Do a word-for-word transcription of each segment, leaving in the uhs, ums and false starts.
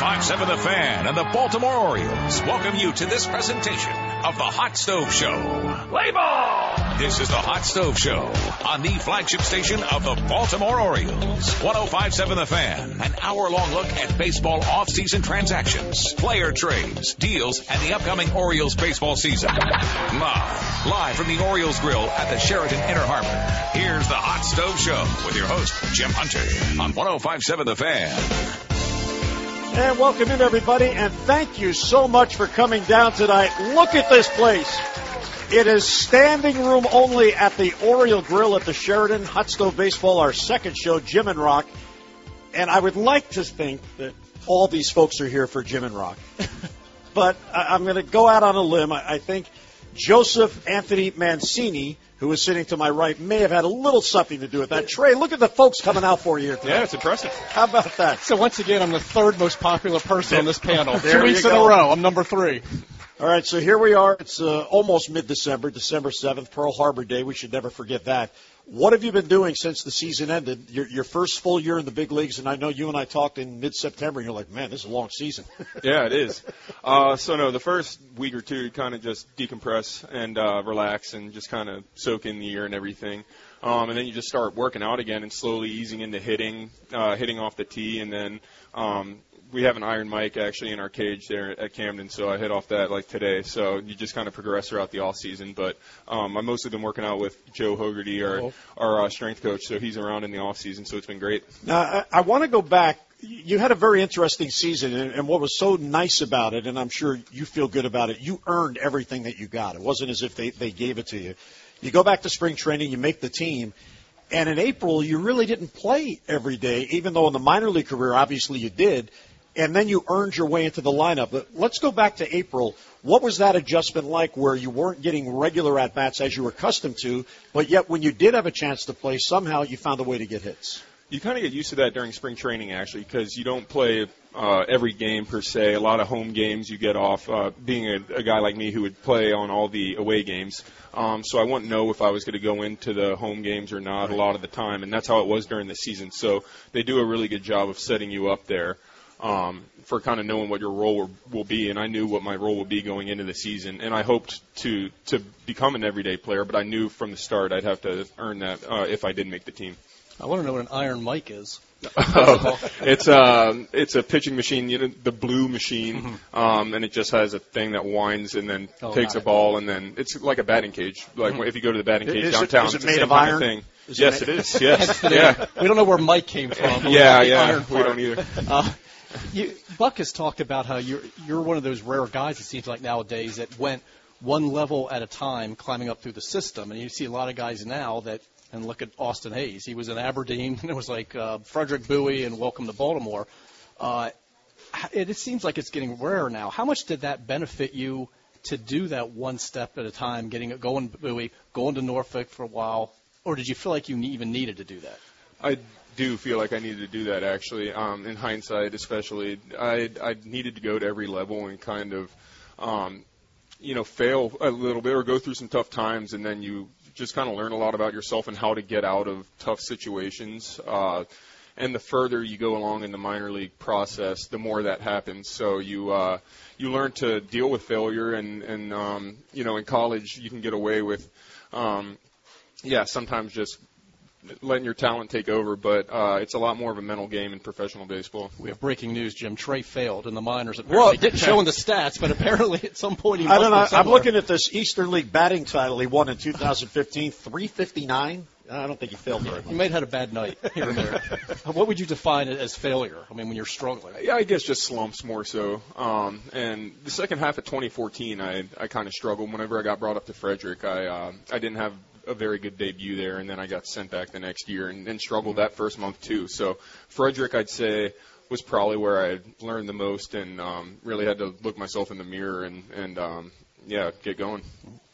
five point seven The Fan and the Baltimore Orioles welcome you to this presentation of the Hot Stove Show. Play ball! This is the Hot Stove Show on the flagship station of the Baltimore Orioles. one oh five point seven The Fan, an hour-long look at baseball off-season transactions, player trades, deals, and the upcoming Orioles baseball season. Live, live from the Orioles Grill at the Sheraton Inner Harbor. Here's the Hot Stove Show with your host, Jim Hunter, on one oh five point seven The Fan. And welcome in, everybody, and thank you so much for coming down tonight. Look at this place. It is standing room only at the Oriole Grill at the Sheraton. Hot Stove Baseball, our second show, Jim and Rock. And I would like to think that all these folks are here for Jim and Rock. But I'm going to go out on a limb. I think Joseph Anthony Mancini, who is sitting to my right, may have had a little something to do with that. Trey, look at the folks coming out for you here tonight. Yeah, it's impressive. How about that? So once again, I'm the third most popular person on this panel. There Two weeks you in go. a row. I'm number three. All right, so here we are. It's uh, almost mid-December, December seventh, Pearl Harbor Day. We should never forget that. What have you been doing since the season ended? Your, your first full year in the big leagues, and I know you and I talked in mid-September, and you're like, man, this is a long season. Yeah, it is. Uh, so, no, the first week or two, kind of just decompress and uh, relax and just kind of soak in the year and everything. Um, and then you just start working out again and slowly easing into hitting, uh, hitting off the tee, and then um, we have an iron mic actually in our cage there at Camden, so I hit off that like today. So you just kind of progress throughout the off season. But um, I've mostly been working out with Joe Hogarty, our, oh. our uh, strength coach, so he's around in the off season, so it's been great. Now, I, I want to go back. You had a very interesting season, and, and what was so nice about it, and I'm sure you feel good about it, you earned everything that you got. It wasn't as if they, they gave it to you. You go back to spring training, you make the team, and in April you really didn't play every day, even though in the minor league career obviously you did. And then you earned your way into the lineup. But let's go back to April. What was that adjustment like where you weren't getting regular at-bats as you were accustomed to, but yet when you did have a chance to play, somehow you found a way to get hits? You kind of get used to that during spring training, actually, because you don't play uh, every game per se. A lot of home games you get off, uh, being a, a guy like me who would play on all the away games. Um, so I wouldn't know if I was going to go into the home games or not right. a lot of the time, and that's how it was during the season. So they do a really good job of setting you up there. Um, for kind of knowing what your role will, will be, and I knew what my role would be going into the season, and I hoped to to become an everyday player, but I knew from the start I'd have to earn that uh, if I did make the team. I want to know what an iron mic is. oh, it's a it's a pitching machine, you know, the blue machine, mm-hmm. um, and it just has a thing that winds and then oh, takes a ball, and then it's like a batting cage. Like mm-hmm. if you go to the batting cage is downtown, it, is it's it the made same of kind iron? of thing. Is yes, it, it is. Yes, yeah. We don't know where Mike came from. yeah, yeah. We don't either. Uh, You, Buck has talked about how you're you're one of those rare guys, it seems like nowadays, that went one level at a time climbing up through the system. And you see a lot of guys now that, and look at Austin Hayes. He was in Aberdeen, and it was like uh, Frederick Bowie and Welcome to Baltimore. Uh, it, it seems like it's getting rarer now. How much did that benefit you to do that one step at a time, getting going to Bowie, going to Norfolk for a while, or did you feel like you even needed to do that? I do feel like I needed to do that, actually. Um, in hindsight, especially, I I needed to go to every level and kind of, um, you know, fail a little bit or go through some tough times, and then you just kind of learn a lot about yourself and how to get out of tough situations. Uh, and the further you go along in the minor league process, the more that happens. So you uh, you learn to deal with failure, and and um, you know, in college you can get away with, um, yeah, sometimes just letting your talent take over, but uh, it's a lot more of a mental game in professional baseball. We have breaking news, Jim. Trey failed in the minors. Apparently, didn't show in the stats, but apparently at some point he must I don't know. have somewhere. I'm looking at this Eastern League batting title he won in two thousand fifteen, three fifty-nine. I don't think he failed very much. He may have had a bad night here and there. What would you define it as failure? I mean, when you're struggling. Yeah, I guess just slumps more so. Um, and the second half of twenty fourteen, I I kind of struggled. Whenever I got brought up to Frederick, I uh, I didn't have a very good debut there, and then I got sent back the next year and, and struggled that first month too. So Frederick, I'd say, was probably where I learned the most and um, really had to look myself in the mirror and, and um, yeah, get going.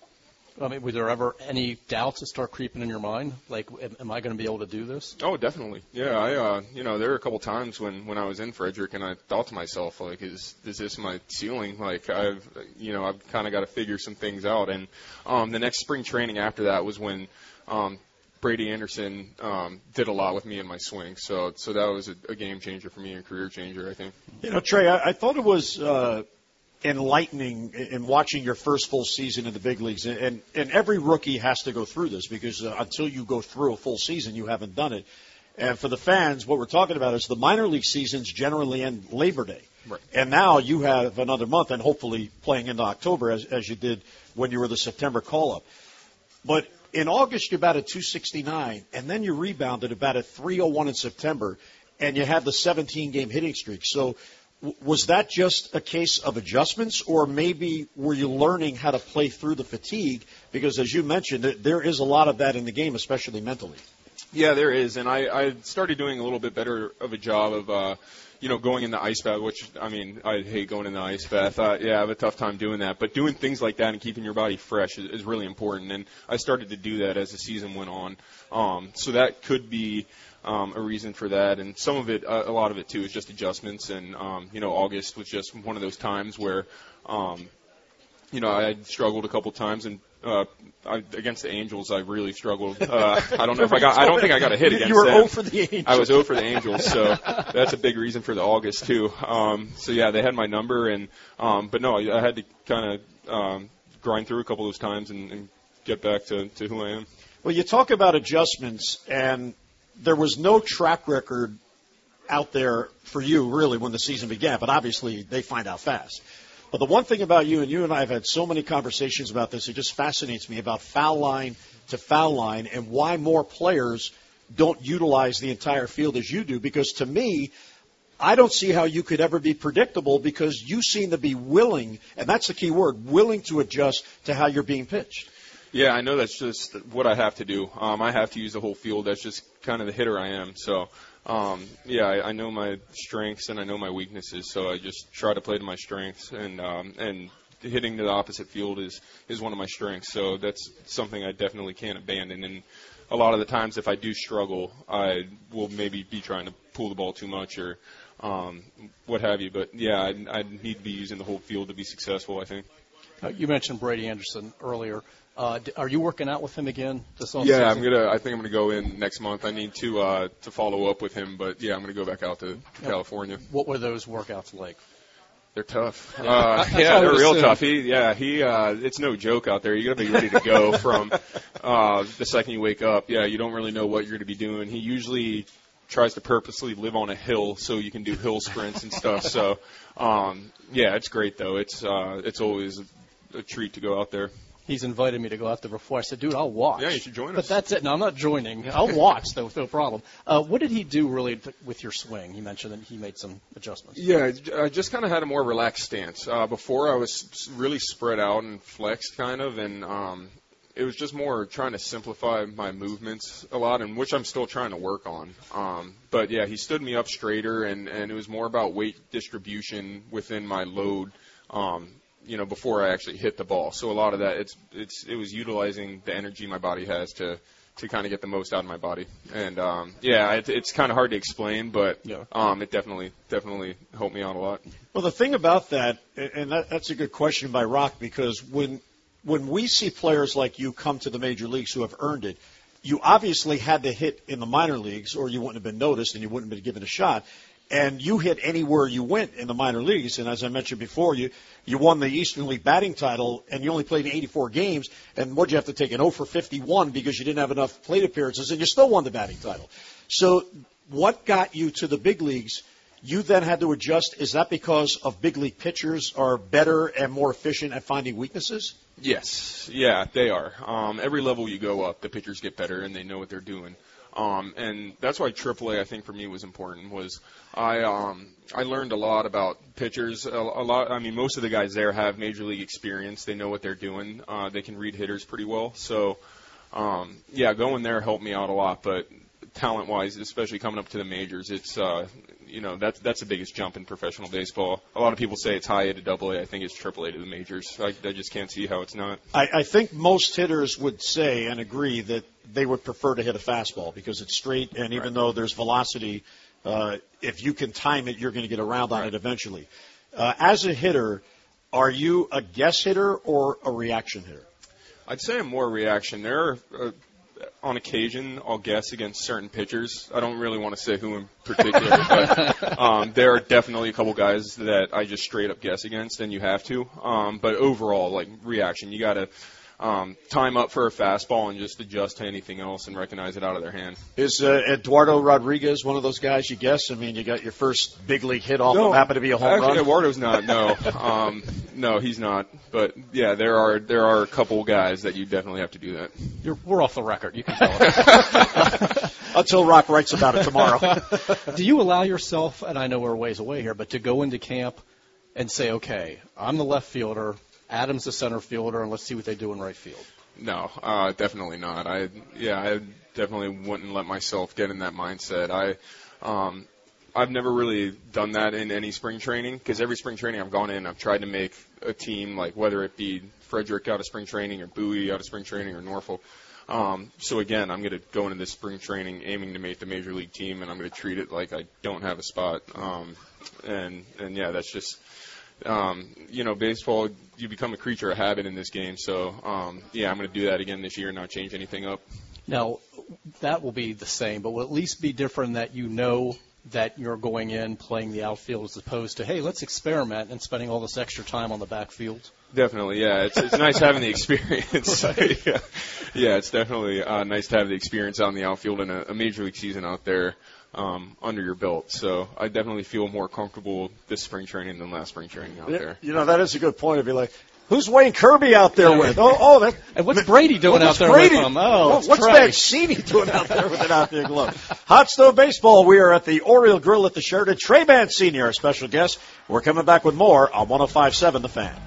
I mean, were there ever any doubts that start creeping in your mind? Like, am, am I going to be able to do this? Oh, definitely. Yeah, I, uh, you know, there were a couple times when, when I was in Frederick and I thought to myself, like, is is this my ceiling? Like, I've, you know, I've kind of got to figure some things out. And um, the next spring training after that was when um, Brady Anderson um, did a lot with me in my swing. So so that was a, a game changer for me and career changer, I think. You know, Trey, I, I thought it was uh, enlightening in watching your first full season in the big leagues. And, and every rookie has to go through this because uh, until you go through a full season, you haven't done it. And for the fans, what we're talking about is the minor league seasons generally end Labor Day. Right. And now you have another month and hopefully playing into October as, as you did when you were the September call-up. But in August, you batted two sixty-nine, and then you rebounded about a three oh one in September, and you had the seventeen-game hitting streak. So w- was that just a case of adjustments, or maybe were you learning how to play through the fatigue? Because as you mentioned, there is a lot of that in the game, especially mentally. Yeah, there is, and I, I started doing a little bit better of a job of, uh, you know, going in the ice bath, which, I mean, I hate going in the ice bath. Uh, yeah, I have a tough time doing that. But doing things like that and keeping your body fresh is, is really important, and I started to do that as the season went on. Um, so that could be um, a reason for that, and some of it, uh, a lot of it, too, is just adjustments. And, um, you know, August was just one of those times where, um, you know, I struggled a couple times, and Uh, I, against the Angels, I really struggled. Uh, I don't know if I got. I don't think I got a hit against them. You were zero for the Angels. I was zero for the Angels, so that's a big reason for the August too. Um, so yeah, they had my number, and um, but no, I, I had to kind of um, grind through a couple of those times and, and get back to, to who I am. Well, you talk about adjustments, and there was no track record out there for you really when the season began, but obviously they find out fast. But the one thing about you, and you and I have had so many conversations about this, it just fascinates me about foul line to foul line and why more players don't utilize the entire field as you do. Because to me, I don't see how you could ever be predictable because you seem to be willing, and that's the key word, willing to adjust to how you're being pitched. Yeah, I know that's just what I have to do. Um, I have to use the whole field. That's just kind of the hitter I am. So, um, yeah, I, I know my strengths and I know my weaknesses. So I just try to play to my strengths, and um, and hitting to the opposite field is is one of my strengths. So that's something I definitely can't abandon. And a lot of the times, if I do struggle, I will maybe be trying to pull the ball too much or um, what have you. But yeah, I, I need to be using the whole field to be successful, I think. Uh, you mentioned Brady Anderson earlier. Uh, are you working out with him again this offseason? Yeah, I'm gonna. I think I'm gonna go in next month. I need to uh, to follow up with him, but yeah, I'm gonna go back out to yeah. California. What were those workouts like? They're tough. Yeah, uh, yeah they're real tough. He, yeah, he. Uh, it's no joke out there. You gotta be ready to go from uh, the second you wake up. Yeah, you don't really know what you're gonna be doing. He usually tries to purposely live on a hill so you can do hill sprints and stuff. So, um, yeah, it's great though. It's uh, it's always a, a treat to go out there. He's invited me to go out there before. I said, dude, I'll watch. Yeah, you should join us. But that's it. No, I'm not joining. I'll watch, though, no problem. Uh, what did he do really th- with your swing? He mentioned that he made some adjustments. Yeah, I just kind of had a more relaxed stance. Uh, before, I was really spread out and flexed kind of, and um, it was just more trying to simplify my movements a lot, and which I'm still trying to work on. Um, but, yeah, he stood me up straighter, and, and it was more about weight distribution within my load. Um you know, before I actually hit the ball. So a lot of that, it's it's it was utilizing the energy my body has to, to kind of get the most out of my body. And, um, yeah, it, it's kind of hard to explain, but yeah. um, it definitely definitely helped me out a lot. Well, the thing about that, and that, that's a good question by Rock, because when when we see players like you come to the major leagues who have earned it, you obviously had to hit in the minor leagues or you wouldn't have been noticed and you wouldn't have been given a shot. And you hit anywhere you went in the minor leagues. And as I mentioned before, you, you won the Eastern League batting title, and you only played in eighty-four games. And what'd you have to take, an oh for fifty-one because you didn't have enough plate appearances, and you still won the batting title. So what got you to the big leagues? You then had to adjust. Is that because of big league pitchers are better and more efficient at finding weaknesses? Yes. Yeah, they are. Um, every level you go up, the pitchers get better, and they know what they're doing. Um, and that's why triple A, I think, for me was important. Was I um, I learned a lot about pitchers. A, a lot. I mean, most of the guys there have major league experience. They know what they're doing. Uh, they can read hitters pretty well. So, um, yeah, going there helped me out a lot. But talent-wise, especially coming up to the majors, it's uh, you know that's that's the biggest jump in professional baseball. A lot of people say it's high A to double A. I think it's triple A to the majors. I, I just can't see how it's not. I, I think most hitters would say and agree that they would prefer to hit a fastball because it's straight, and even right. though there's velocity, uh, if you can time it, you're going to get around on right. it eventually. Uh, as a hitter, are you a guess hitter or a reaction hitter? I'd say I'm more reaction. There are uh, on occasion, I'll guess against certain pitchers. I don't really want to say who in particular, but um, there are definitely a couple guys that I just straight up guess against, and you have to. Um, but overall, like reaction, you got to um, time up for a fastball and just adjust to anything else and recognize it out of their hand. Is uh, Eduardo Rodriguez one of those guys you guess? I mean, you got your first big league hit off No, that happened to be a home actually, run. Eduardo's not. No, um, no, he's not. But yeah, there are there are a couple guys that you definitely have to do that. You're, we're off the record. You can tell us. Until Rock writes about it tomorrow. Do you allow yourself, and I know we're a ways away here, but to go into camp and say, okay, I'm the left fielder, Adam's the center fielder, and let's see what they do in right field? No, uh, definitely not. I yeah, I definitely wouldn't let myself get in that mindset. I um, I've never really done that in any spring training because every spring training I've gone in, I've tried to make a team, like whether it be Frederick out of spring training or Bowie out of spring training or Norfolk. Um, so again, I'm going to go into this spring training aiming to make the major league team, and I'm going to treat it like I don't have a spot. Um, and and yeah, that's just. Um, you know, baseball, you become a creature of habit in this game. So, um, yeah, I'm going to do that again this year and not change anything up. Now, that will be the same, but will at least be different that you know that you're going in playing the outfield as opposed to, hey, let's experiment and spending all this extra time on the backfield? Definitely, yeah. It's it's nice having the experience. Right. yeah. yeah, it's definitely uh, nice to have the experience out in the outfield and a, a major league season out there. Um, under your belt. So I definitely feel more comfortable this spring training than last spring training out yeah, there. You know, that is a good point. It'd be like, who's Wayne Kirby out there yeah. with? Oh, oh, that. And what's Brady doing what's out there Brady? with him? Oh, well, what's Mancini doing out there with an outfield glove? Hot Stove Baseball. We are at the Oriole Grill at the Sheraton. Trey Mancini, our special guest. We're coming back with more on one oh five point seven The Fan.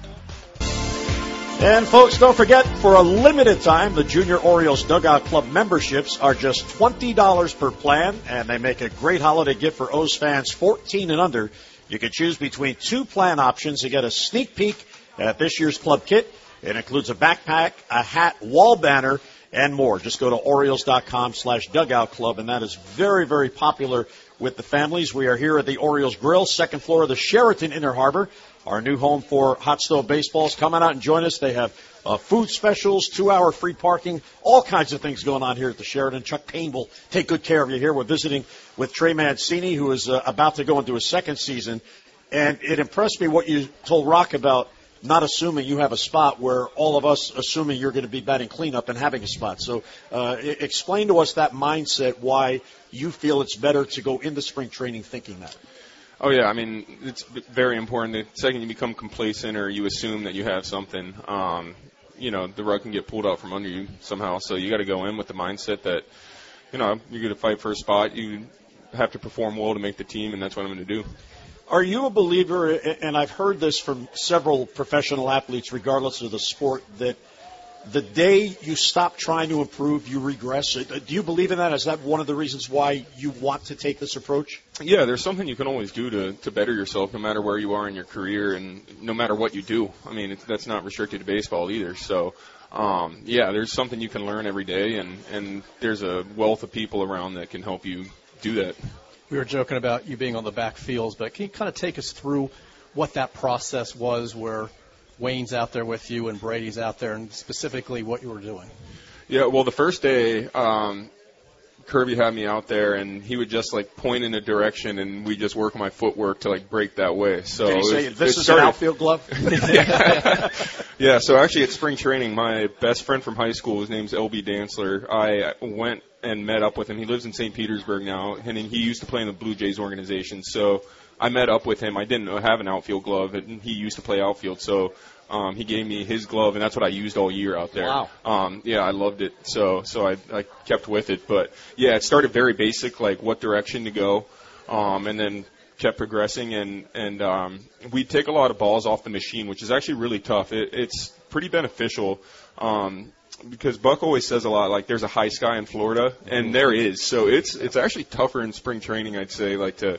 And, folks, don't forget, for a limited time, the Junior Orioles Dugout Club memberships are just twenty dollars per plan, and they make a great holiday gift for O's fans fourteen and under. You can choose between two plan options to get a sneak peek at this year's club kit. It includes a backpack, a hat, wall banner, and more. Just go to Orioles.com slash Dugout Club, and that is very, very popular with the families. We are here at the Orioles Grill, second floor of the Sheraton Inner Harbor. Our new home for Hot Stove Baseballs. Come on out and join us. They have uh, food specials, two-hour free parking, all kinds of things going on here at the Sheraton. Chuck Payne will take good care of you here. We're visiting with Trey Mancini, who is uh, about to go into his second season. And it impressed me what you told Rock about not assuming you have a spot, where all of us assuming you're going to be batting cleanup and having a spot. So uh, explain to us that mindset, why you feel it's better to go into spring training thinking that. Oh, yeah. I mean, it's very important. The second you become complacent or you assume that you have something, um, you know, the rug can get pulled out from under you somehow. So you got to go in with the mindset that, you know, you're going to fight for a spot. You have to perform well to make the team, and that's what I'm going to do. Are you a believer, and I've heard this from several professional athletes, regardless of the sport, that the day you stop trying to improve, you regress? Do you believe in that? Is that one of the reasons why you want to take this approach? Yeah, there's something you can always do to, to better yourself, no matter where you are in your career and no matter what you do. I mean, it's, that's not restricted to baseball either. So, um, yeah, there's something you can learn every day, and, and there's a wealth of people around that can help you do that. We were joking about you being on the back fields, but can you kind of take us through what that process was where Wayne's out there with you and Brady's out there, and specifically what you were doing? Yeah, well, the first day, um, Kirby had me out there, and he would just, like, point in a direction, and we just work my footwork to, like, break that way. So Did he say, it, this it is started, an outfield glove? yeah. yeah, so actually at spring training, my best friend from high school, his name's L B Dantzler, I went and met up with him. He lives in Saint Petersburg now, and he used to play in the Blue Jays organization. So I met up with him. I didn't have an outfield glove, and he used to play outfield. So um, he gave me his glove, and that's what I used all year out there. Wow. Um, yeah, I loved it. So so I, I kept with it. But, yeah, it started very basic, like what direction to go, um, and then kept progressing. And, and um, we take a lot of balls off the machine, which is actually really tough. It, it's pretty beneficial. Um, Because Buck always says a lot, like there's a high sky in Florida, and there is. So it's it's actually tougher in spring training, I'd say, like to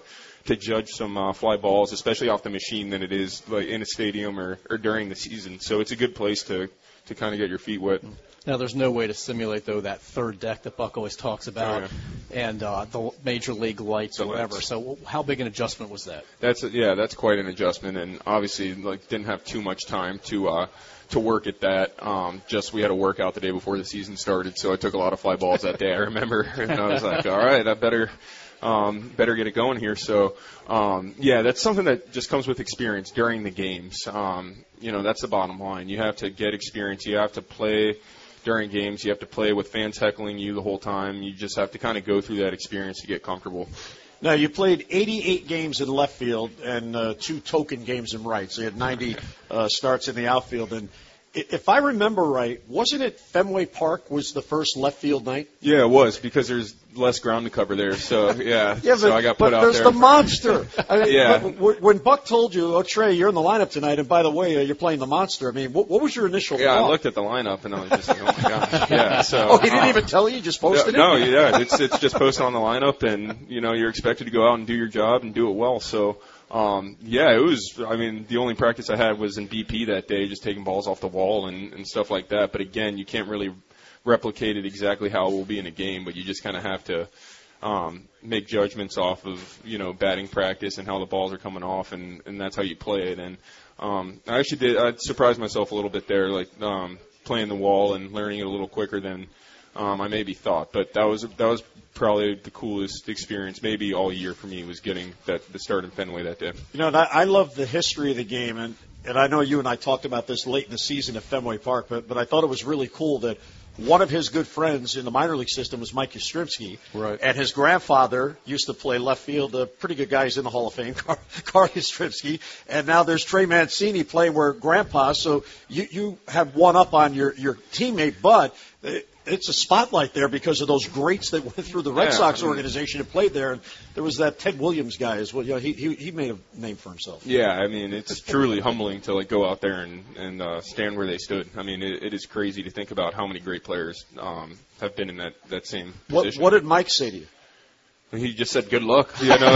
to judge some uh, fly balls, especially off the machine, than it is like in a stadium or, or during the season. So it's a good place to to kind of get your feet wet. Now, there's no way to simulate, though, that third deck that Buck always talks about, oh, yeah. and uh, the major league lights the or whatever. lights. So how big an adjustment was that? That's a, yeah, that's quite an adjustment, and obviously like didn't have too much time to uh, to work at that. Um, just we had a workout the day before the season started, so I took a lot of fly balls that day. I remember, and I was like, all right, I better. Um, better get it going here. So, um, yeah, that's something that just comes with experience during the games. Um, you know, that's the bottom line. You have to get experience. You have to play during games. You have to play with fans heckling you the whole time. You just have to kind of go through that experience to get comfortable. Now, you played eighty-eight games in left field and uh, two token games in right. So you had ninety uh, starts in the outfield. And if I remember right, wasn't it Fenway Park was the first left field night? Yeah, it was, because there's less ground to cover there. So, yeah, yeah but, so I got put but out there's there. the monster. I mean, yeah. But when Buck told you, oh, Trey, you're in the lineup tonight, and by the way, uh, you're playing the monster, I mean, what, what was your initial yeah, thought? Yeah, I looked at the lineup, and I was just like, oh, my gosh. Yeah, so, oh, he didn't um, even tell you? You just posted no, it? No, yeah, it's, it's just posted on the lineup, and, you know, you're expected to go out and do your job and do it well. So, Um, yeah, it was, I mean, the only practice I had was in B P that day, just taking balls off the wall and, and stuff like that. But again, you can't really replicate it exactly how it will be in a game, but you just kind of have to, um, make judgments off of, you know, batting practice and how the balls are coming off, and, and that's how you play it. And, um, I actually did, I surprised myself a little bit there, like, um, playing the wall and learning it a little quicker than, um, I maybe thought. But that was, that was, probably the coolest experience maybe all year for me was getting that the start in Fenway that day. You know, I love the history of the game, and, and I know you and I talked about this late in the season at Fenway Park, but, but I thought it was really cool that one of his good friends in the minor league system was Mike Yastrzemski, right. and his grandfather used to play left field, a pretty good guy. He's in the Hall of Fame, Carl, Carl Yastrzemski, and now there's Trey Mancini playing where Grandpa, so you, you have one up on your, your teammate, but it's a spotlight there because of those greats that went through the Red yeah, Sox I mean, organization and played there. And there was that Ted Williams guy as well. You know, he, he he made a name for himself. Yeah, I mean, it's truly humbling to like go out there and and uh, stand where they stood. I mean, it, it is crazy to think about how many great players um, have been in that that same position. What, what did Mike say to you? He just said, "Good luck." You know,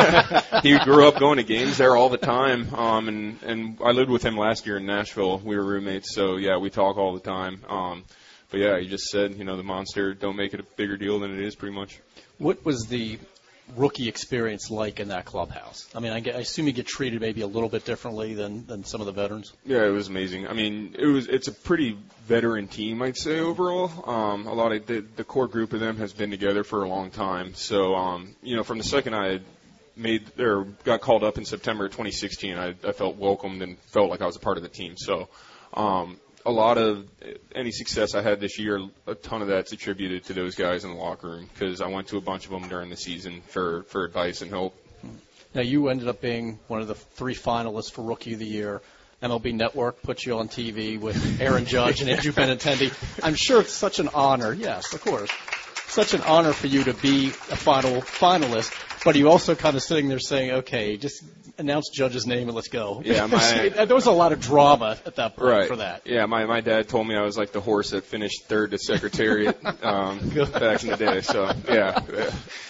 he grew up going to games there all the time, um, and and I lived with him last year in Nashville. We were roommates, so yeah, we talk all the time. Um, But, yeah, he just said, you know, the monster, don't make it a bigger deal than it is pretty much. What was the rookie experience like in that clubhouse? I mean, I, get, I assume you get treated maybe a little bit differently than, than some of the veterans. Yeah, it was amazing. I mean, it was it's a pretty veteran team, I'd say, overall. Um, a lot of the, the core group of them has been together for a long time. So, um, you know, from the second I had made or got called up in September twenty sixteen, I, I felt welcomed and felt like I was a part of the team. So, um a lot of any success I had this year, a ton of that's attributed to those guys in the locker room because I went to a bunch of them during the season for, for advice and help. Now, you ended up being one of the three finalists for Rookie of the Year. M L B Network put you on T V with Aaron Judge and Andrew Benintendi. I'm sure it's such an honor. Yes, of course. Such an honor for you to be a final finalist, but you also kind of sitting there saying, okay, just announce Judge's name and let's go. Yeah, my, there was a lot of drama at that point right. for that. Yeah, my, my dad told me I was like the horse that finished third to Secretariat um, back in the day. So, yeah. yeah.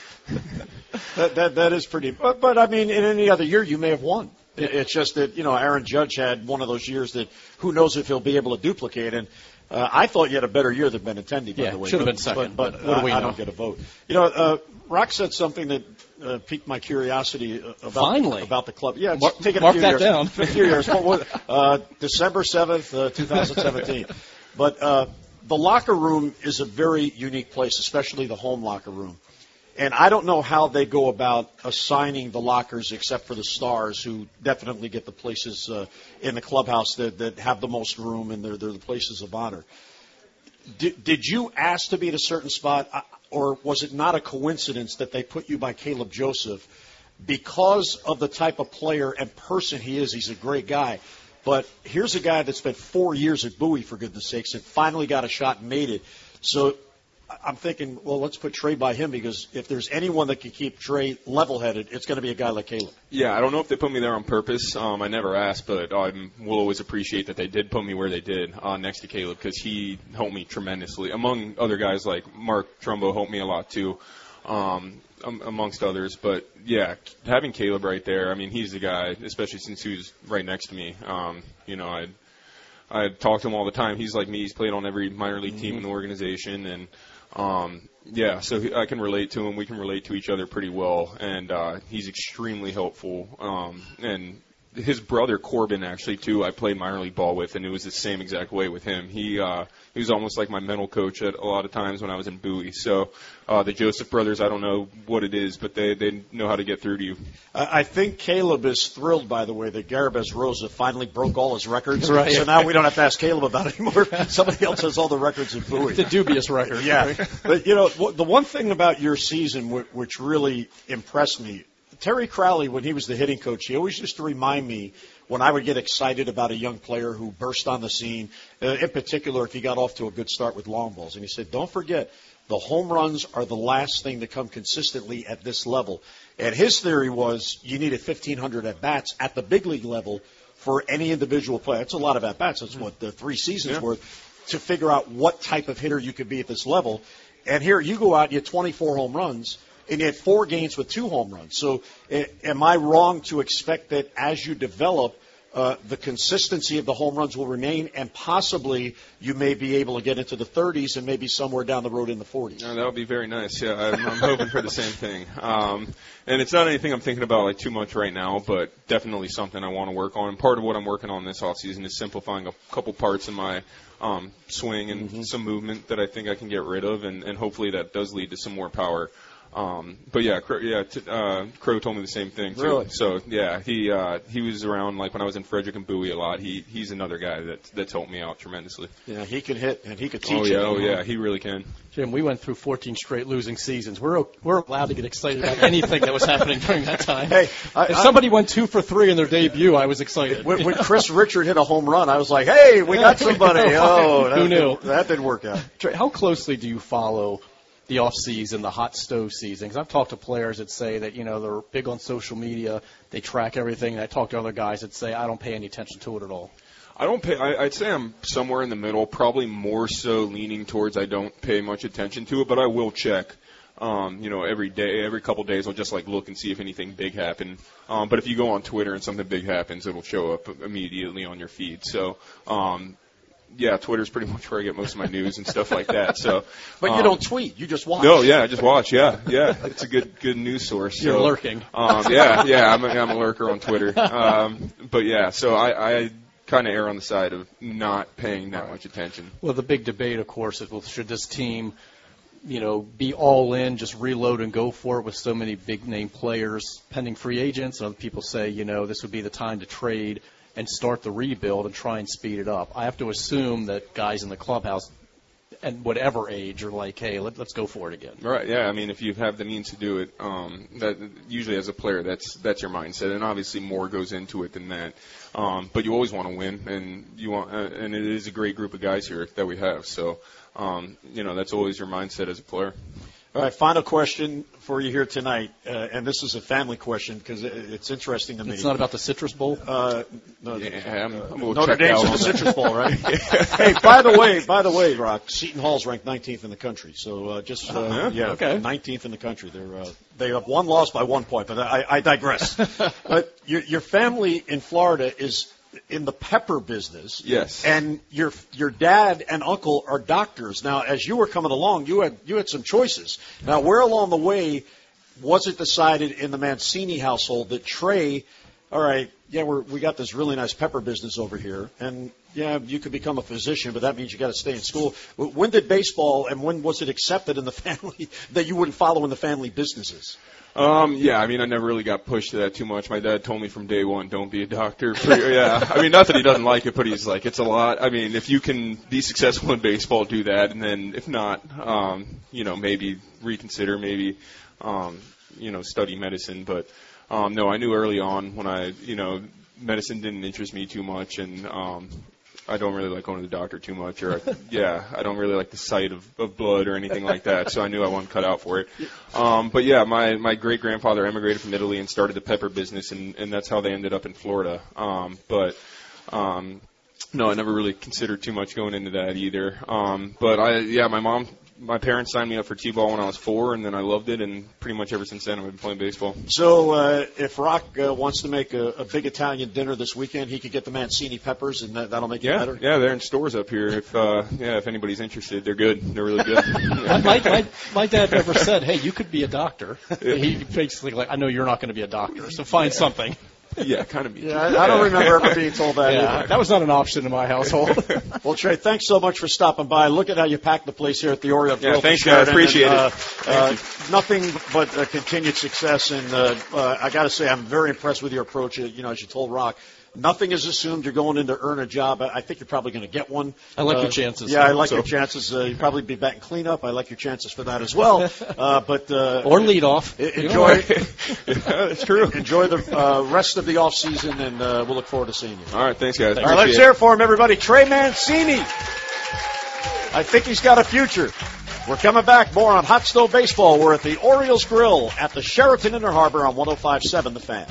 That, that, that is pretty. But, but, I mean, in any other year, you may have won. It's just that, you know, Aaron Judge had one of those years that who knows if he'll be able to duplicate. And uh, I thought you had a better year than Benintendi, by yeah, the way. should have but, been second. But, but, but what do we I, know? I don't get a vote. You know, uh, Rock said something that uh, piqued my curiosity about, Finally. about the club. Yeah, it's mark, taken mark a few that years. down. A few years. What was, uh, December seventh, uh, twenty seventeen. But uh, the locker room is a very unique place, especially the home locker room. And I don't know how they go about assigning the lockers except for the stars who definitely get the places uh, in the clubhouse that, that have the most room and they're, they're the places of honor. Did, did you ask to be at a certain spot, or was it not a coincidence that they put you by Caleb Joseph because of the type of player and person he is? He's a great guy. But here's a guy that spent four years at Bowie, for goodness sakes, and finally got a shot and made it. So I'm thinking, well, let's put Trey by him because if there's anyone that can keep Trey level-headed, it's going to be a guy like Caleb. Yeah, I don't know if they put me there on purpose. Um, I never asked, but I will always appreciate that they did put me where they did uh, next to Caleb because he helped me tremendously. Among other guys like Mark Trumbo helped me a lot too. Um, um, amongst others. But yeah, having Caleb right there, I mean, he's the guy, especially since he was right next to me. Um, you know, I I talk to him all the time. He's like me. He's played on every minor league team mm-hmm. in the organization, and um, yeah, so he, I can relate to him. We can relate to each other pretty well, and uh, he's extremely helpful. Um, and his brother Corbin, actually, too, I played minor league ball with, and it was the same exact way with him. He uh, he was almost like my mental coach at a lot of times when I was in Bowie. So uh, the Joseph brothers, I don't know what it is, but they, they know how to get through to you. I think Caleb is thrilled, by the way, that Garabez Rosa finally broke all his records. Right. So now we don't have to ask Caleb about it anymore. Somebody else has all the records in Bowie. The dubious record. Yeah. But, you know, the one thing about your season which really impressed me, Terry Crowley, when he was the hitting coach, he always used to remind me when I would get excited about a young player who burst on the scene, uh, in particular if he got off to a good start with long balls. And he said, don't forget, the home runs are the last thing to come consistently at this level. And his theory was you needed fifteen hundred at-bats at the big league level for any individual player. That's a lot of at-bats. That's what the three seasons yeah. worth to figure out what type of hitter you could be at this level. And here you go out and you had twenty-four home runs. And you had four games with two home runs. So uh, am I wrong to expect that as you develop, uh, the consistency of the home runs will remain, and possibly you may be able to get into the thirties and maybe somewhere down the road in the forties? Oh, that would be very nice. Yeah, I'm, I'm hoping for the same thing. Um, and it's not anything I'm thinking about like too much right now, but definitely something I want to work on. And part of what I'm working on this offseason is simplifying a couple parts in my um, swing and mm-hmm. some movement that I think I can get rid of, and, and hopefully that does lead to some more power. Um, but yeah, Crow, yeah, t- uh, Crow told me the same thing too. Really? So yeah, he uh, he was around like when I was in Frederick and Bowie a lot. He he's another guy that that's helped me out tremendously. Yeah, he can hit and he could teach. Oh yeah, it, oh yeah, he really can. Jim, we went through fourteen straight losing seasons. We're we're allowed to get excited about anything that was happening during that time. Hey, I, if I, somebody went two for three in their debut, I was excited. When, when Chris Richard hit a home run, I was like, "Hey, we got somebody!" Oh, that who knew? Did, that didn't work out. How closely do you follow the off season, the hot stove season? Because I've talked to players that say that, you know, they're big on social media, they track everything, and I talk to other guys that say I don't pay any attention to it at all. I don't pay. I, I'd say I'm somewhere in the middle, probably more so leaning towards I don't pay much attention to it, but I will check. Um, you know, every day, every couple days, I'll just like look and see if anything big happened. Um, but if you go on Twitter and something big happens, it'll show up immediately on your feed. So, um, yeah, Twitter's pretty much where I get most of my news and stuff like that. So, but um, you don't tweet; you just watch. No, yeah, I just watch. Yeah, yeah, it's a good, good news source. You're so, lurking. Um, yeah, yeah, I'm a, I'm a lurker on Twitter. Um, but yeah, so I, I kind of err on the side of not paying that much attention. Well, the big debate, of course, is well, should this team, you know, be all in, just reload and go for it with so many big name players pending free agents? And other people say, you know, this would be the time to trade and start the rebuild and try and speed it up. I have to assume that guys in the clubhouse at whatever age are like, hey, let, let's go for it again. Right, yeah. I mean, if you have the means to do it, um, that usually as a player, that's that's your mindset. And obviously more goes into it than that. Um, but you always want to win, and you want, uh, and it is a great group of guys here that we have. So, um, you know, that's always your mindset as a player. All right, final question for you here tonight, uh, and this is a family question because it, it's interesting to me. It's not about the Citrus Bowl? Uh, no, yeah, I'm, I'm a Notre Dame's in the Citrus Bowl, right? Hey, by the way, by the way, Rock, Seton Hall's ranked nineteenth in the country, so uh, just uh, uh, yeah, okay. nineteenth in the country. They're uh, they have one loss by one point, but I, I digress. But your your family in Florida is in the pepper business. Yes. And your your dad and uncle are doctors. Now, as you were coming along, you had you had some choices. Now, where along the way was it decided in the Mancini household that Trey, all right, yeah, we're, we got this really nice pepper business over here, and yeah, you could become a physician, but that means you got to stay in school. When did baseball and when was it accepted in the family that you wouldn't follow in the family businesses? Um, yeah, I mean, I never really got pushed to that too much. My dad told me from day one, don't be a doctor. Pretty, yeah, I mean, not that he doesn't like it, but he's like, it's a lot. I mean, if you can be successful in baseball, do that, and then if not, um, you know, maybe reconsider, maybe, um, you know, study medicine. But um, no, I knew early on when I, you know, medicine didn't interest me too much, and um, I don't really like going to the doctor too much, or yeah, I don't really like the sight of, of blood or anything like that. So I knew I wasn't cut out for it. Um, but yeah, my my great grandfather emigrated from Italy and started the pepper business, and, and that's how they ended up in Florida. Um, but um, no, I never really considered too much going into that either. Um, but I yeah, my mom my parents signed me up for T-ball when I was four, and then I loved it, and pretty much ever since then I've been playing baseball. So uh, if Rock uh, wants to make a, a big Italian dinner this weekend, he could get the Mancini peppers, and that, that'll make yeah, it better? Yeah, they're in stores up here. If uh, yeah, if anybody's interested, they're good. They're really good. my, my, my dad never said, hey, you could be a doctor. He basically, like, I know you're not going to be a doctor, so find yeah. something. Yeah, kind of. Yeah, I, I don't remember ever being told that yeah, either. That was not an option in my household. Well, Trey, thanks so much for stopping by. Look at how you packed the place here at the Oriole Grill. Yeah, thanks, guys. Appreciate and, uh, it. Uh, nothing but uh, continued success. And uh, uh, I got to say, I'm very impressed with your approach. You know, as you told Rock, nothing is assumed. You're going in to earn a job. I think you're probably going to get one. I like uh, your chances. Yeah, I like so. your chances. Uh, you'll probably be batting cleanup. I like your chances for that as well. Uh, but uh, or lead off. Enjoy. Yeah, it's true. Enjoy the uh, rest of the off season, and uh, we'll look forward to seeing you. All right, thanks, guys. All right, let's hear it for him, everybody. Trey Mancini. I think he's got a future. We're coming back. More on Hot Stove Baseball. We're at the Orioles Grill at the Sheraton Inner Harbor on one oh five point seven The Fan.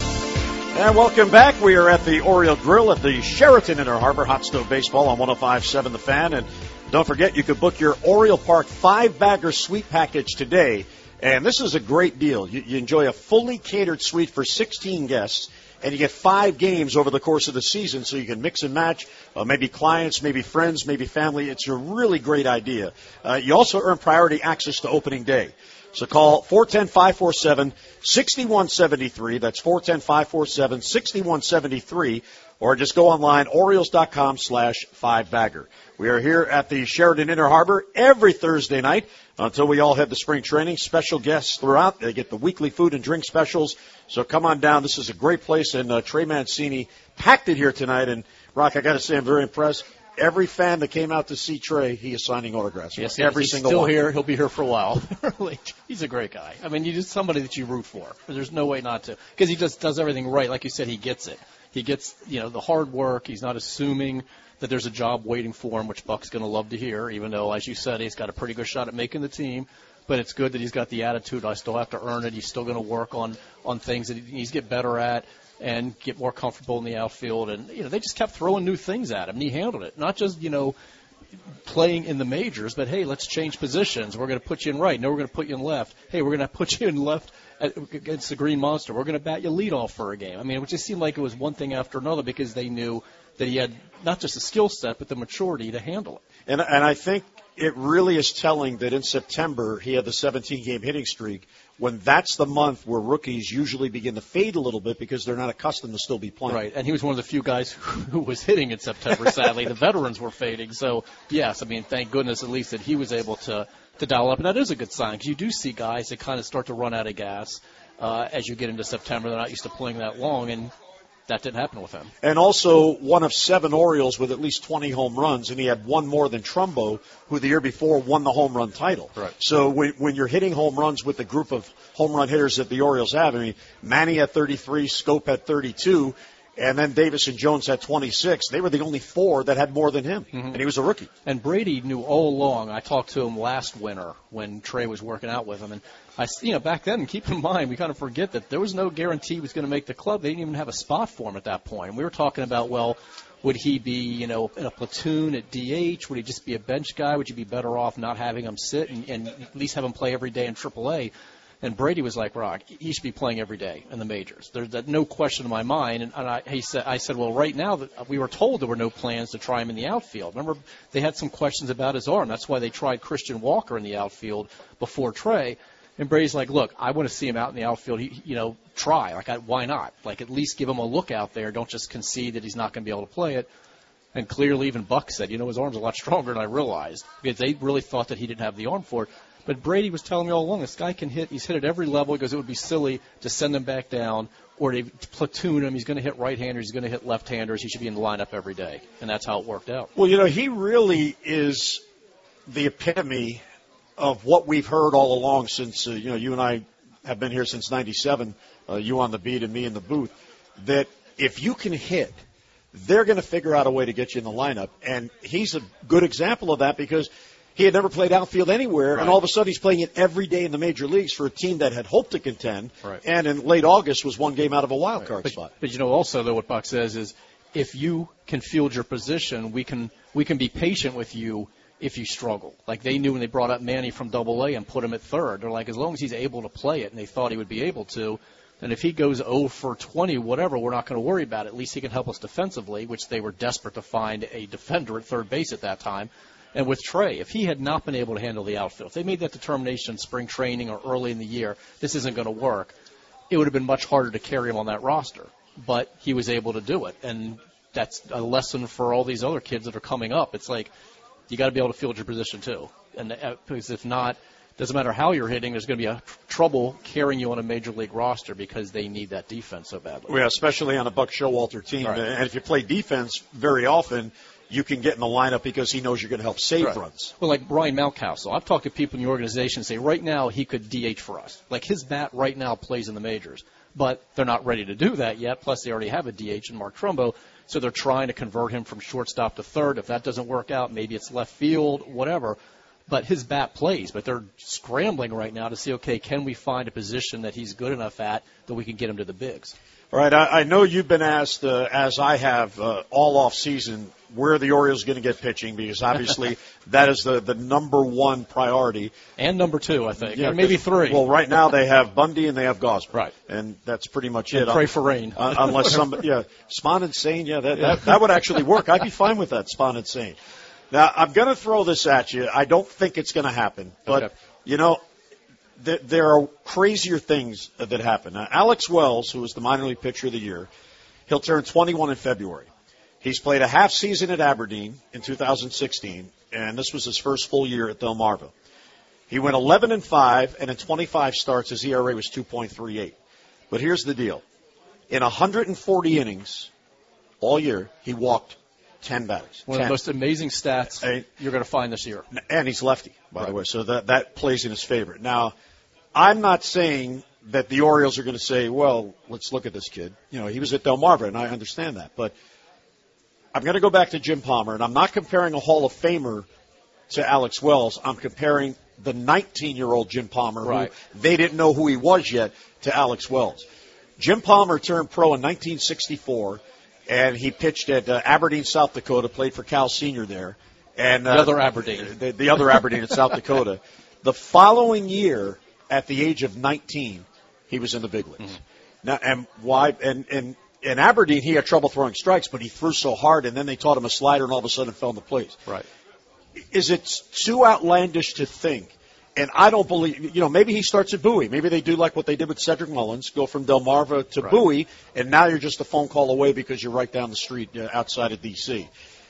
And welcome back. We are at the Oriole Grill at the Sheraton Inner Harbor, Hot Stove Baseball on one oh five point seven The Fan. And don't forget, you can book your Oriole Park five-bagger suite package today. And this is a great deal. You, you enjoy a fully catered suite for sixteen guests, and you get five games over the course of the season, so you can mix and match, uh, maybe clients, maybe friends, maybe family. It's a really great idea. Uh, you also earn priority access to opening day. So call four one zero, five four seven, six one seven three. That's four one zero, five four seven, six one seven three. Or just go online, Orioles.com slash five-bagger. We are here at the Sheraton Inner Harbor every Thursday night until we all head to spring training. Special guests throughout. They get the weekly food and drink specials. So come on down. This is a great place. And uh, Trey Mancini packed it here tonight. And, Rock, I got to say, I'm very impressed. Every fan that came out to see Trey, he is signing autographs. Yes, every he's single still one. here. He'll be here for a while. Really, he's a great guy. I mean, he's just somebody that you root for. There's no way not to, because he just does everything right. Like you said, he gets it. He gets, you know, the hard work. He's not assuming that there's a job waiting for him, which Buck's going to love to hear, even though, as you said, he's got a pretty good shot at making the team. But it's good that he's got the attitude. I still have to earn it. He's still going to work on, on things that he needs to get better at and get more comfortable in the outfield. And, you know, they just kept throwing new things at him, and he handled it. Not just, you know, playing in the majors, but, hey, let's change positions. We're going to put you in right. No, we're going to put you in left. Hey, we're going to put you in left against the Green Monster. We're going to bat you leadoff for a game. I mean, it just seemed like it was one thing after another because they knew that he had not just a skill set, but the maturity to handle it. And, and I think it really is telling that in September he had the seventeen-game hitting streak, when that's the month where rookies usually begin to fade a little bit because they're not accustomed to still be playing. Right, and he was one of the few guys who, who was hitting in September, sadly. The veterans were fading. So, yes, I mean, thank goodness at least that he was able to, to dial up. And that is a good sign because you do see guys that kind of start to run out of gas uh, as you get into September. They're not used to playing that long, and that didn't happen with him. And also one of seven Orioles with at least twenty home runs, and he had one more than Trumbo, who the year before won the home run title. Right. So when, when you're hitting home runs with the group of home run hitters that the Orioles have, I mean, Manny had thirty-three, Scope had thirty-two, and then Davis and Jones had twenty-six. They were the only four that had more than him, mm-hmm. and he was a rookie. And Brady knew all along. I talked to him last winter when Trey was working out with him, and I, you know, back then, keep in mind, we kind of forget that there was no guarantee he was going to make the club. They didn't even have a spot for him at that point. And we were talking about, well, would he be, you know, in a platoon at D H? Would he just be a bench guy? Would you be better off not having him sit and, and at least have him play every day in triple A? And Brady was like, Rock, he should be playing every day in the majors. There's no question in my mind. And, and I, he said, I said, well, right now that we were told there were no plans to try him in the outfield. Remember, they had some questions about his arm. That's why they tried Christian Walker in the outfield before Trey. And Brady's like, look, I want to see him out in the outfield. He, you know, try. Like, I, why not? Like, at least give him a look out there. Don't just concede that he's not going to be able to play it. And clearly, even Buck said, you know, his arm's a lot stronger than I realized because they really thought that he didn't have the arm for it. But Brady was telling me all along, this guy can hit. He's hit at every level. He goes, it would be silly to send him back down or to platoon him. He's going to hit right-handers. He's going to hit left-handers. He should be in the lineup every day. And that's how it worked out. Well, you know, he really is the epitome of what we've heard all along since, uh, you know, you and I have been here since ninety-seven, uh, you on the beat and me in the booth, that if you can hit, they're going to figure out a way to get you in the lineup. And he's a good example of that because he had never played outfield anywhere, right. and all of a sudden he's playing it every day in the major leagues for a team that had hoped to contend, right. and in late August was one game out of a wild card right. but, spot. But, you know, also, though, what Buck says is if you can field your position, we can we can be patient with you if you struggle. Like they knew when they brought up Manny from Double A and put him at third. They're like, as long as he's able to play it, and they thought he would be able to, then if he goes oh for twenty, whatever, we're not going to worry about it. At least he can help us defensively, which they were desperate to find a defender at third base at that time. And with Trey, if he had not been able to handle the outfield, if they made that determination in spring training or early in the year, this isn't going to work, it would have been much harder to carry him on that roster. But he was able to do it, and that's a lesson for all these other kids that are coming up. It's like, you got to be able to field your position too. And uh, because if not, doesn't matter how you're hitting, there's going to be a tr- trouble carrying you on a major league roster because they need that defense so badly. Yeah, especially on a Buck Showalter team. Right. And if you play defense very often, you can get in the lineup because he knows you're going to help save right. runs. Well, like Brian Mountcastle, I've talked to people in the organization and say right now he could D H for us. Like his bat right now plays in the majors, but they're not ready to do that yet. Plus, they already have a D H in Mark Trumbo. So they're trying to convert him from shortstop to third. If that doesn't work out, maybe it's left field, whatever. But his bat plays. But they're scrambling right now to see, okay, can we find a position that he's good enough at that we can get him to the bigs? All right, I, I know you've been asked, uh, as I have, uh, all off season, where are the Orioles going to get pitching? Because obviously that is the, the number one priority. And number two, I think. Yeah, and maybe three. Well, right now they have Bundy and they have Gosper. Right. And that's pretty much and it. Pray for rain. Uh, unless somebody, yeah, Spahn and Sane, yeah, that, that, that would actually work. I'd be fine with that, Spahn and Sane. Now, I'm going to throw this at you. I don't think it's going to happen. But, okay. you know, th- there are crazier things that happen. Now, Alex Wells, who was the minor league pitcher of the year, he'll turn twenty-one in February. He's played a half season at Aberdeen in two thousand sixteen, and this was his first full year at Delmarva. He went eleven and five, and in twenty-five starts, his E R A was two point three eight. But here's the deal. In one hundred forty innings all year, he walked ten batters. One ten. of the most amazing stats I, you're going to find this year. And he's lefty, by right. the way, so that, that plays in his favor. Now, I'm not saying that the Orioles are going to say, well, let's look at this kid. You know, he was at Delmarva, and I understand that. But I'm going to go back to Jim Palmer, and I'm not comparing a Hall of Famer to Alex Wells. I'm comparing the nineteen-year-old Jim Palmer, right. who they didn't know who he was yet, to Alex Wells. Jim Palmer turned pro in nineteen sixty-four, and he pitched at uh, Aberdeen, South Dakota, played for Cal Senior there. And uh, the other Aberdeen. The, the other Aberdeen in South Dakota. The following year, at the age of nineteen, he was in the big leagues. Mm-hmm. Now, and why? And, and in Aberdeen, he had trouble throwing strikes, but he threw so hard, and then they taught him a slider, and all of a sudden fell into place. Right. Is it too outlandish to think? And I don't believe, you know, maybe he starts at Bowie. Maybe they do like what they did with Cedric Mullins, go from Delmarva to right. Bowie, and now you're just a phone call away because you're right down the street uh, outside of D C.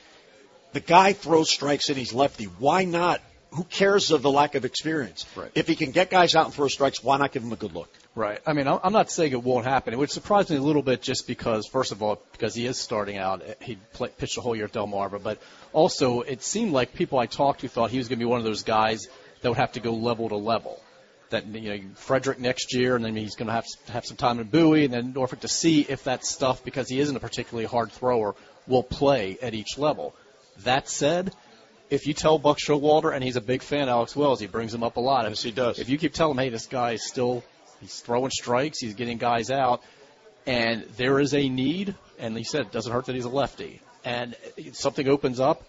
The guy throws strikes and he's lefty. Why not? Who cares of the lack of experience? Right. If he can get guys out and throw strikes, why not give him a good look? Right. I mean, I'm not saying it won't happen. It would surprise me a little bit just because, first of all, because he is starting out. He pitched the whole year at Delmarva. But also, it seemed like people I talked to thought he was going to be one of those guys that would have to go level to level. That, you know, Frederick next year, and then he's going to have to have some time in Bowie, and then Norfolk to see if that stuff, because he isn't a particularly hard thrower, will play at each level. That said, if you tell Buck Showalter, and he's a big fan of Alex Wells, he brings him up a lot. Yes, he does. If you keep telling him, hey, this guy is still, he's throwing strikes, he's getting guys out, and there is a need, and he said it doesn't hurt that he's a lefty, and something opens up,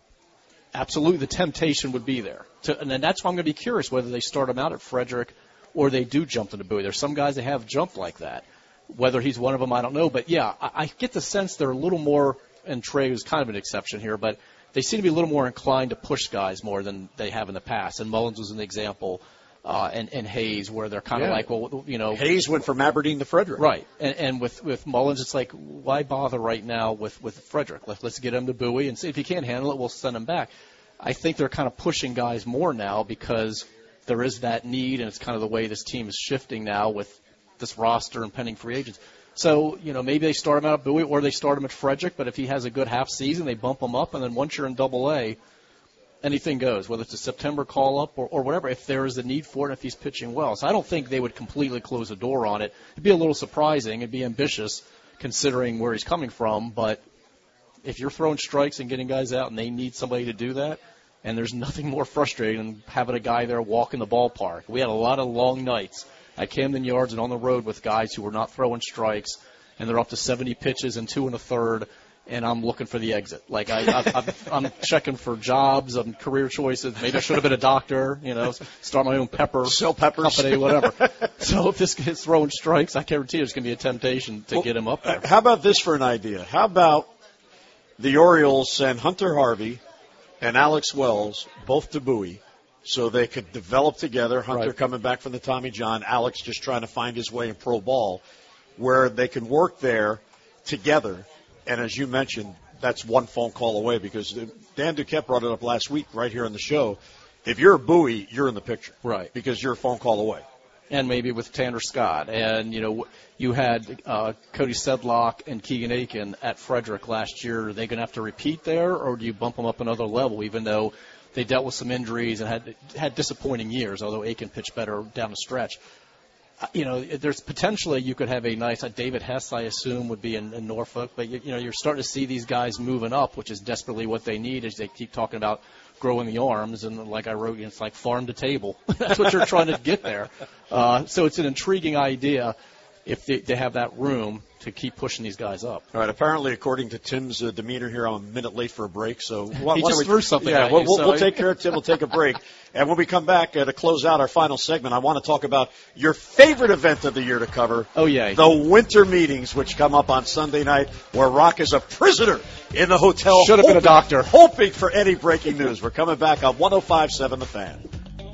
absolutely the temptation would be there. To, and then that's why I'm going to be curious whether they start him out at Frederick or they do jump into Bowie. There's some guys that have jumped like that. Whether he's one of them, I don't know. But, yeah, I, I get the sense they're a little more, and Trey is kind of an exception here, but they seem to be a little more inclined to push guys more than they have in the past. And Mullins was an example, uh, and, and Hayes, where they're kind of yeah. like, well, you know. Hayes went from Aberdeen to Frederick. Right. And, and with, with Mullins, it's like, why bother right now with, with Frederick? Let, let's get him to Bowie and see if he can't handle it, we'll send him back. I think they're kind of pushing guys more now because there is that need, and it's kind of the way this team is shifting now with this roster and pending free agents. So, you know, maybe they start him out at Bowie or they start him at Frederick, but if he has a good half season, they bump him up, and then once you're in Double A, anything goes, whether it's a September call-up or, or whatever, if there is a need for it, if he's pitching well. So I don't think they would completely close the door on it. It'd be a little surprising. It'd be ambitious considering where he's coming from, but if you're throwing strikes and getting guys out and they need somebody to do that, and there's nothing more frustrating than having a guy there walking the ballpark. We had a lot of long nights at Camden Yards and on the road with guys who were not throwing strikes, and they're up to seventy pitches and two and a third, and I'm looking for the exit. Like I, I, I'm, I'm checking for jobs, um, career choices. Maybe I should have been a doctor, you know, start my own pepper Sell peppers. company, whatever. So if this guy's throwing strikes, I guarantee there's going to be a temptation to well, get him up there. How about this for an idea? How about the Orioles send Hunter Harvey and Alex Wells both to Bowie so they could develop together, Hunter right. coming back from the Tommy John, Alex just trying to find his way in pro ball, where they can work there together. And as you mentioned, that's one phone call away because Dan Duquette brought it up last week right here on the show. If you're a Bowie, you're in the picture. Right. Because you're a phone call away. And maybe with Tanner Scott. And, you know, you had uh, Cody Sedlock and Keegan Aiken at Frederick last year. Are they going to have to repeat there, or do you bump them up another level, even though they dealt with some injuries and had had disappointing years, although Aiken pitched better down the stretch? You know, there's potentially you could have a nice uh, David Hess, I assume, would be in, in Norfolk. But, you, you know, you're starting to see these guys moving up, which is desperately what they need as they keep talking about growing the arms. And like I wrote, it's like farm to table. That's what you're trying to get there. Uh, so it's an intriguing idea if they, they have that room to keep pushing these guys up. All right. Apparently, according to Tim's uh, demeanor here, I'm a minute late for a break. So why, he why just don't we, threw something Yeah, at we'll, you, we'll, so we'll take care of Tim. We'll take a break. And when we come back uh, to close out our final segment, I want to talk about your favorite event of the year to cover. Oh, yeah. The winter meetings, which come up on Sunday night, where Rock is a prisoner in the hotel. Should have hoping, been a doctor. Hoping for any breaking news. We're coming back on one oh five point seven The Fan.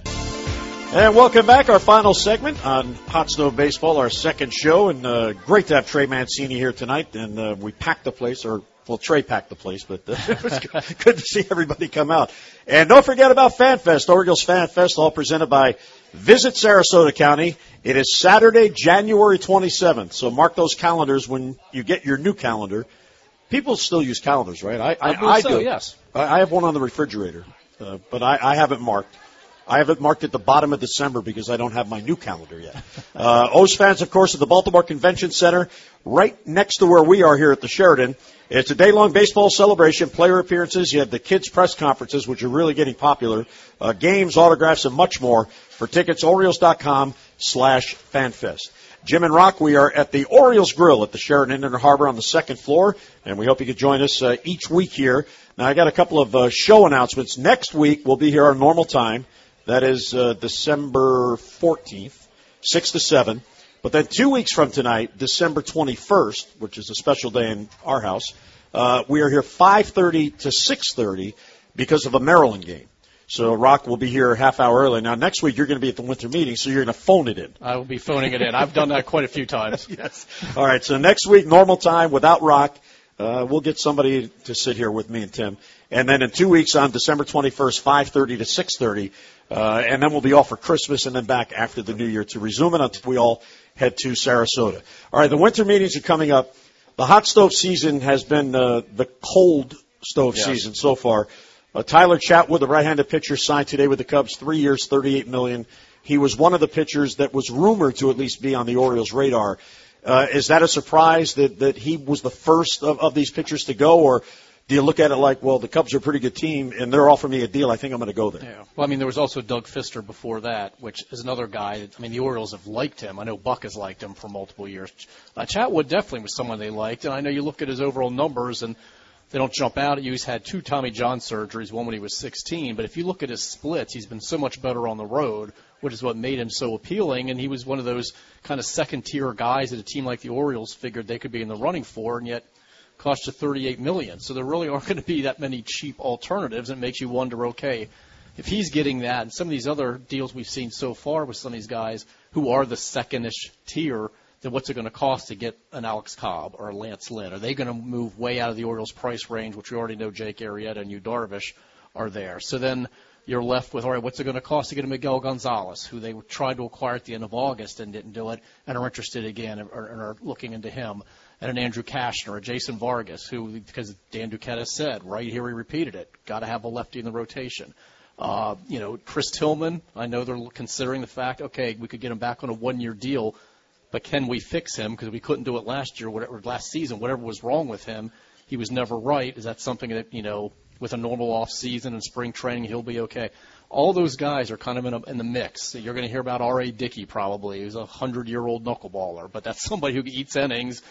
And welcome back, our final segment on Hot Stove Baseball, our second show. And uh, great to have Trey Mancini here tonight. And uh, we packed the place, or, well, Trey packed the place, but uh, it was good, good to see everybody come out. And don't forget about FanFest, Orioles Fan Fest, all presented by Visit Sarasota County. It is Saturday, January twenty-seventh. So mark those calendars when you get your new calendar. People still use calendars, right? I, I, I, I so, do. Yes. I, I have one on the refrigerator, uh, but I, I haven't marked. I have it marked at the bottom of December because I don't have my new calendar yet. Uh, O's fans, of course, at the Baltimore Convention Center, right next to where we are here at the Sheraton. It's a day-long baseball celebration, player appearances. You have the kids' press conferences, which are really getting popular, uh, games, autographs, and much more. For tickets, Orioles.com slash FanFest. Jim and Rock, we are at the Orioles Grill at the Sheraton Inner Harbor on the second floor, and we hope you can join us uh, each week here. Now, I got a couple of uh, show announcements. Next week, we'll be here our normal time. That is uh, December fourteenth, six to seven. But then two weeks from tonight, December twenty-first, which is a special day in our house, uh, we are here five thirty to six thirty because of a Maryland game. So Rock will be here a half hour early. Now, next week, you're going to be at the winter meeting, so you're going to phone it in. I will be phoning it in. I've done that quite a few times. Yes. All right, so next week, normal time, without Rock. Uh, we'll get somebody to sit here with me and Tim. And then in two weeks on December twenty-first, five thirty to six thirty. Uh, and then we'll be off for Christmas and then back after the New Year to resume it until we all head to Sarasota. All right, the winter meetings are coming up. The hot stove season has been uh, the cold stove yes. season so far. Uh, Tyler Chatwood, the right-handed pitcher, signed today with the Cubs, three years, thirty-eight million dollars. He was one of the pitchers that was rumored to at least be on the Orioles' radar. Uh, is that a surprise that, that he was the first of, of these pitchers to go, or do you look at it like, well, the Cubs are a pretty good team, and they're offering me a deal, I think I'm going to go there? Yeah. Well, I mean, there was also Doug Fister before that, which is another guy that, I mean, the Orioles have liked him. I know Buck has liked him for multiple years. Uh, Chatwood definitely was someone they liked, and I know you look at his overall numbers, and they don't jump out at you. He's had two Tommy John surgeries, one when he was sixteen, but if you look at his splits, he's been so much better on the road, which is what made him so appealing, and he was one of those kind of second-tier guys that a team like the Orioles figured they could be in the running for, and yet cost you thirty-eight million dollars. So there really aren't going to be that many cheap alternatives, and it makes you wonder, okay, if he's getting that, and some of these other deals we've seen so far with some of these guys who are the second-ish tier, then what's it going to cost to get an Alex Cobb or a Lance Lynn? Are they going to move way out of the Orioles' price range, which we already know Jake Arrieta and Yu Darvish are there? So then you're left with, all right, what's it going to cost to get a Miguel Gonzalez, who they tried to acquire at the end of August and didn't do it, and are interested again and are, and are looking into him, and an Andrew Kashner, a Jason Vargas, who, because Dan Duquette has said, right here he repeated it, got to have a lefty in the rotation. Uh, you know, Chris Tillman, I know they're considering the fact, okay, we could get him back on a one-year deal, but can we fix him? Because we couldn't do it last year, whatever, last season, whatever was wrong with him, he was never right. Is that something that, you know, with a normal off season and spring training, he'll be okay? All those guys are kind of in, a, in the mix. You're going to hear about R A. Dickey probably, who's a hundred-year-old knuckleballer, but that's somebody who eats innings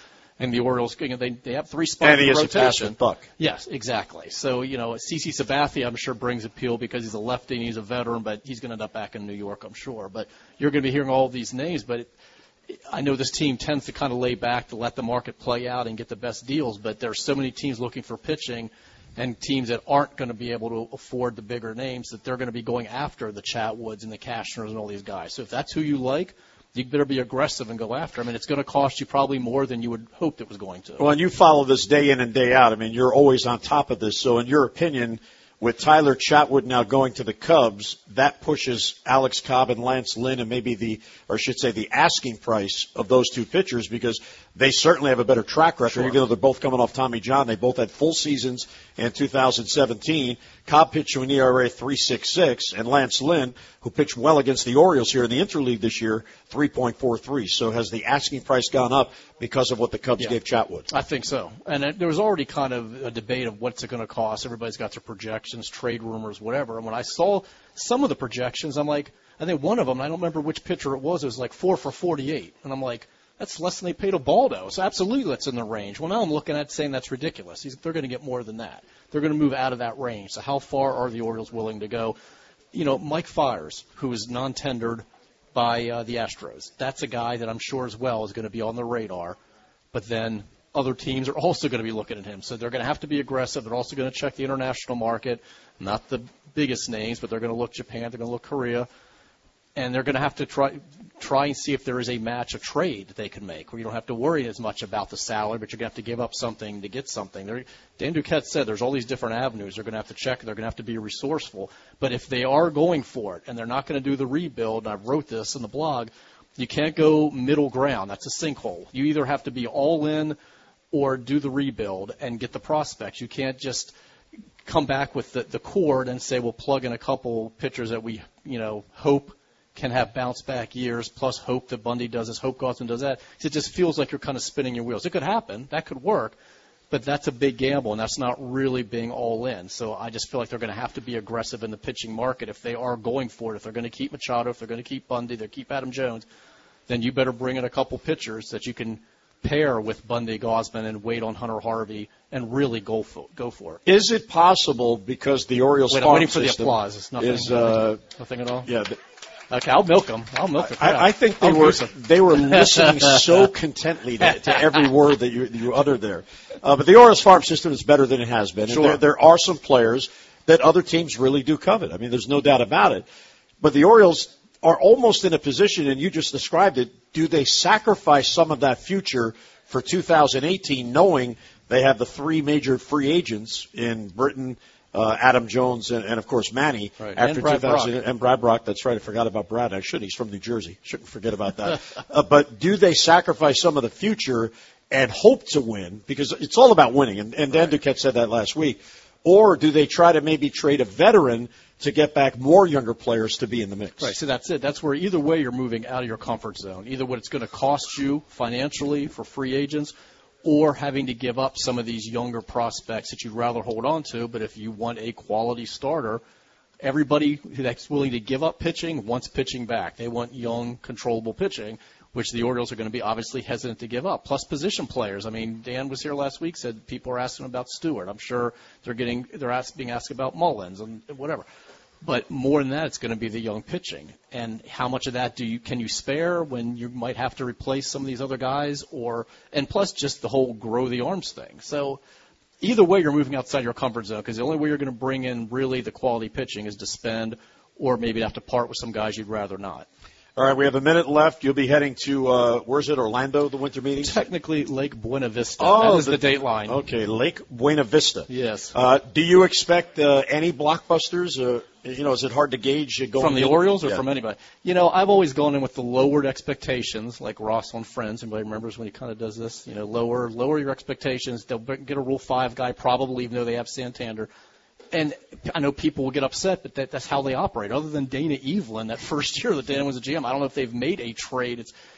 And the Orioles, you know, they they have three spots and he in the is rotation. a passive buck. Yes, exactly. So, you know, CeCe Sabathia, I'm sure, brings appeal because he's a lefty and he's a veteran, but he's going to end up back in New York, I'm sure. But you're going to be hearing all of these names, but it, I know this team tends to kind of lay back to let the market play out and get the best deals, but there are so many teams looking for pitching and teams that aren't going to be able to afford the bigger names that they're going to be going after the Chatwoods and the Cashners and all these guys. So if that's who you like, you better be aggressive and go after them. I mean, it's going to cost you probably more than you would hope it was going to. Well, and you follow this day in and day out. I mean, you're always on top of this. So in your opinion, with Tyler Chatwood now going to the Cubs, that pushes Alex Cobb and Lance Lynn and maybe the, or I should say the asking price of those two pitchers, because they certainly have a better track record, sure. Even though they're both coming off Tommy John. They both had full seasons in two thousand seventeen. Cobb pitched to an E R A three point six six, and Lance Lynn, who pitched well against the Orioles here in the Interleague this year, three point four three. So has the asking price gone up because of what the Cubs yeah, gave Chatwood? I think so. And it, there was already kind of a debate of what's it going to cost. Everybody's got their projections, trade rumors, whatever. And when I saw some of the projections, I'm like, I think one of them, I don't remember which pitcher it was, it was like four for forty-eight. And I'm like, that's less than they paid Ubaldo. So absolutely that's in the range. Well, now I'm looking at saying that's ridiculous. He's, they're going to get more than that. They're going to move out of that range. So how far are the Orioles willing to go? You know, Mike Fiers, who is non-tendered by uh, the Astros, that's a guy that I'm sure as well is going to be on the radar. But then other teams are also going to be looking at him. So they're going to have to be aggressive. They're also going to check the international market, not the biggest names, but they're going to look Japan, they're going to look Korea. And they're going to have to try try and see if there is a match, a trade that they can make, where you don't have to worry as much about the salary, but you're going to have to give up something to get something. They're, Dan Duquette said there's all these different avenues. They're going to have to check. They're going to have to be resourceful. But if they are going for it and they're not going to do the rebuild, and I wrote this in the blog, you can't go middle ground. That's a sinkhole. You either have to be all in or do the rebuild and get the prospects. You can't just come back with the, the cord and say we'll plug in a couple pitchers that we, you know, hope can have bounce-back years, plus hope that Bundy does this, hope Gausman does that. It just feels like you're kind of spinning your wheels. It could happen. That could work. But that's a big gamble, and that's not really being all in. So I just feel like they're going to have to be aggressive in the pitching market if they are going for it. If they're going to keep Machado, if they're going to keep Bundy, they're keep Adam Jones, then you better bring in a couple pitchers that you can pair with Bundy, Gausman, and wait on Hunter Harvey and really go for, go for it. Is it possible, because the Orioles Wait, farm I'm waiting for the system applause. It's nothing, is, uh, nothing at all? Yeah. The, Okay, I'll milk them. I'll milk the crap. I, I think they I'll were they were listening so contently to, to every word that you you uttered there. Uh, but the Orioles farm system is better than it has been. Sure. And there, there are some players that other teams really do covet. I mean, there's no doubt about it. But the Orioles are almost in a position, and you just described it, do they sacrifice some of that future for two thousand eighteen, knowing they have the three major free agents in Britain, Uh, Adam Jones, and, and, of course, Manny. Right. After and Brad two thousand, Brock. And Brad Brock, that's right. I forgot about Brad. I should. He's from New Jersey. Shouldn't forget about that. uh, but do they sacrifice some of the future and hope to win? Because it's all about winning, and, and Dan right. Duquette said that last week. Or do they try to maybe trade a veteran to get back more younger players to be in the mix? Right, so that's it. That's where either way you're moving out of your comfort zone. Either what it's going to cost you financially for free agents, or having to give up some of these younger prospects that you'd rather hold on to. But if you want a quality starter, everybody that's willing to give up pitching wants pitching back. They want young, controllable pitching, which the Orioles are going to be obviously hesitant to give up. Plus position players. I mean, Dan was here last week, said people are asking about Stewart. I'm sure they're getting they're asked, being asked about Mullins and whatever. But more than that, it's going to be the young pitching. And how much of that do you can you spare when you might have to replace some of these other guys? Or and plus just the whole grow the arms thing. So either way, you're moving outside your comfort zone, because the only way you're going to bring in really the quality pitching is to spend, or maybe have to part with some guys you'd rather not. All right, we have a minute left. You'll be heading to, uh, where's it, Orlando, the winter meetings? Technically, Lake Buena Vista. Oh, that is the, the date line. Okay, Lake Buena Vista. Yes. Uh, do you expect uh, any blockbusters? Uh, you know, is it hard to gauge going from the in? Orioles or yeah. from anybody? You know, I've always gone in with the lowered expectations, like Ross on Friends. Anybody remembers when he kind of does this? You know, lower lower your expectations. They'll get a Rule Five guy probably, even though they have Santander. And I know people will get upset, but that, that's how they operate. Other than Dana Evelyn, that first year that Dan was a G M, I don't know if they've made a trade. It's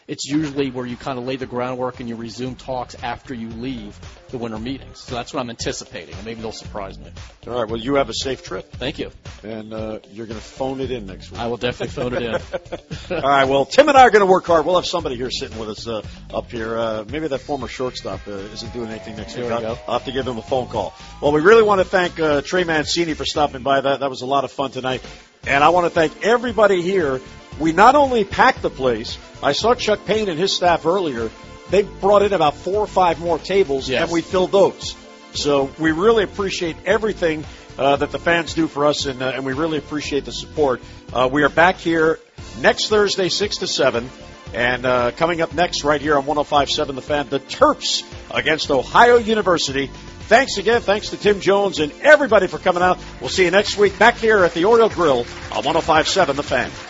it's usually where you kind of lay the groundwork and you resume talks after you leave the winter meetings. So that's what I'm anticipating, and maybe they'll surprise me. All right. Well, you have a safe trip. Thank you. And uh, you're going to phone it in next week. I will definitely phone it in. All right. Well, Tim and I are going to work hard. We'll have somebody here sitting with us uh, up here. Uh, maybe that former shortstop uh, isn't doing anything next There week. we go. I'll have to give him a phone call. Well, we really want to thank uh, Trey Mancini for stopping by. That that was a lot of fun tonight. And I want to thank everybody here. We not only packed the place. I saw Chuck Payne and his staff earlier. They brought in about four or five more tables, yes. and we filled those. So we really appreciate everything uh, that the fans do for us, and, uh, and we really appreciate the support. Uh, we are back here next Thursday, six to seven. And uh, coming up next right here on one oh five point seven The Fan, the Terps against Ohio University. Thanks again. Thanks to Tim Jones and everybody for coming out. We'll see you next week back here at the Oriole Grill on one oh five point seven The Fan.